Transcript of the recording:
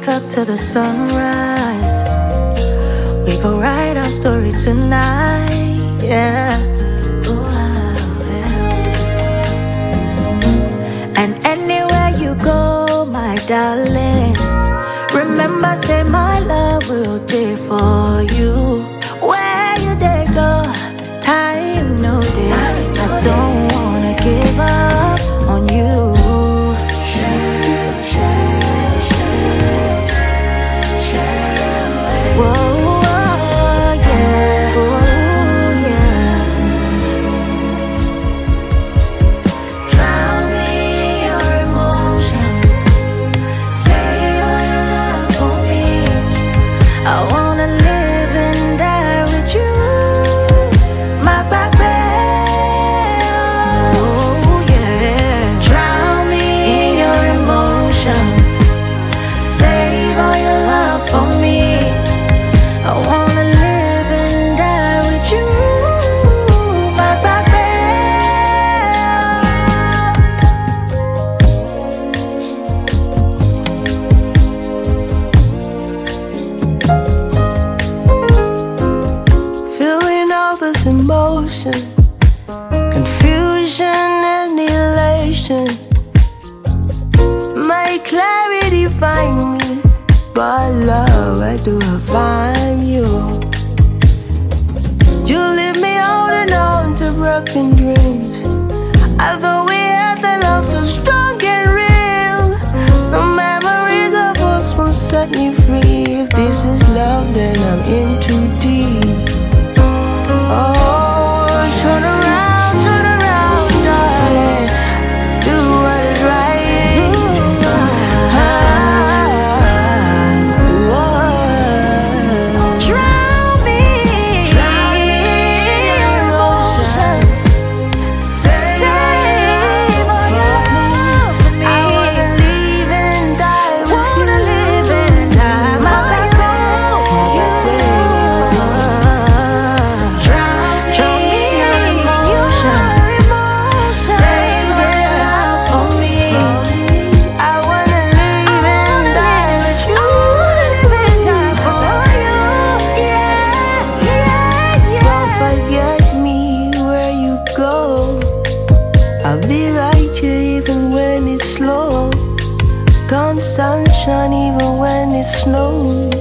wake up to the sunrise. We gon' write our story tonight, yeah. And anywhere you go, my darling, remember say my love will stay for you. Where you they go, time no day. I don't wanna give up on you. Emotion, confusion and elation. My clarity find me, but love, where do I find you? You leave me holding on to broken dreams. I thought we had the love so strong and real. The memories of us will set me free. If this is love, then I'm in too deep. Oh, turn around, darling. Do what is right. Drown me in your emotions. Save all your love for me. I wanna live and die with you. My backbone, I'll be right here even when it's slow. Come sunshine even when it snows.